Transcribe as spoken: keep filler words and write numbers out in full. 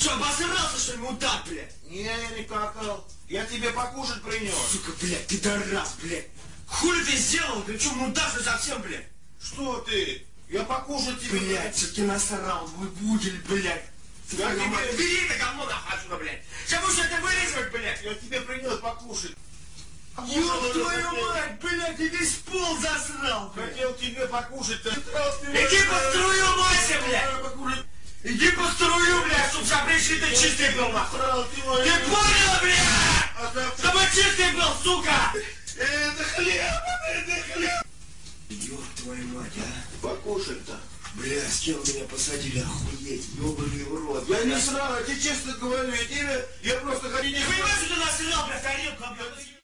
Что, обосрался, что ли, мудак, блядь? Не, я не какал. Я тебе покушать принес. Сука, блядь, пидорас, блядь. Хули ты сделал? Ты что, мудак, что совсем, блядь? Что ты? Я покушать тебе... Блядь, что ты насрал, мой пудель, блядь. Я тебе... Тебе... Бери это говно нахуй отсюда, блядь. Сейчас будешь это вырезать, блядь. Я тебе принес покушать. Ёб твою мать, блядь, ты весь пол засрал, блядь. Хотел тебе покушать-то. Иди по струю мойся, блядь. Иди по струю, блядь, чтоб запрещи ты чистый был, нахуй. Ты понял, блядь? Чтобы чистый был, сука. Это хлеб, это хлеб. Ёб твою мать, а. Покушать-то. Бля, с кем меня посадили, охуеть, ёбаный в рот. Я не срал, я тебе честно говорю, я тебе, я просто хочу... Ты понимаешь, что ты насрал, блядь, тарелку объёл?